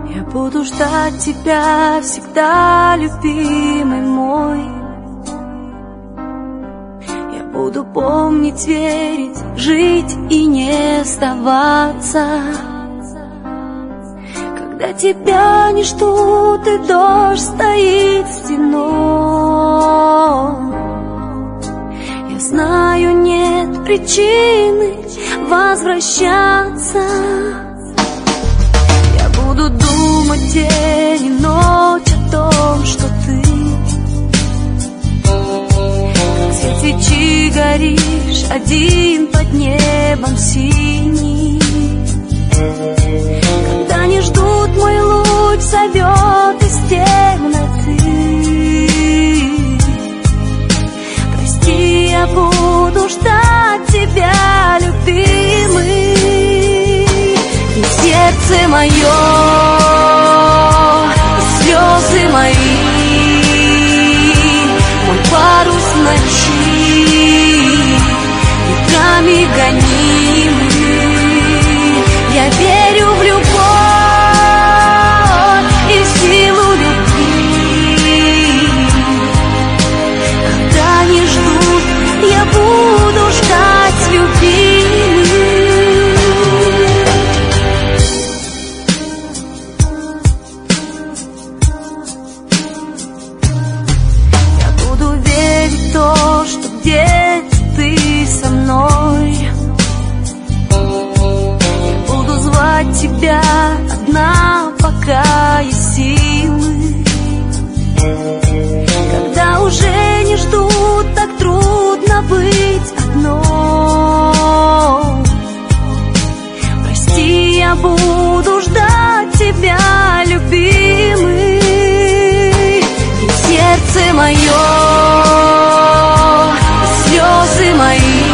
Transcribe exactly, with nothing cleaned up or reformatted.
Я буду ждать тебя всегда, любимый мой. Я буду помнить, верить, жить и не сдаваться. Когда тебя не ждут и дождь стоит стеной, я знаю, нет причины возвращаться. Я буду думать день и ночь о том, что ты, как все свечи, горишь один под небом синий. Когда не ждут, мой луч зовет из темноты. Прости, я буду ждать тебя, любимый. И сердце мое, и слезы мои, мой парус ночи, ветрами гонимый. Я верю в любовь и в силу любви. Когда не ждут, я буду ждать, любимый. Я буду верить в то, что где-то ты со мной. Тебя одна, пока есть силы. Когда уже не ждут, так трудно быть одной. Прости, я буду ждать тебя, любимый. И сердце мое, и слезы мои,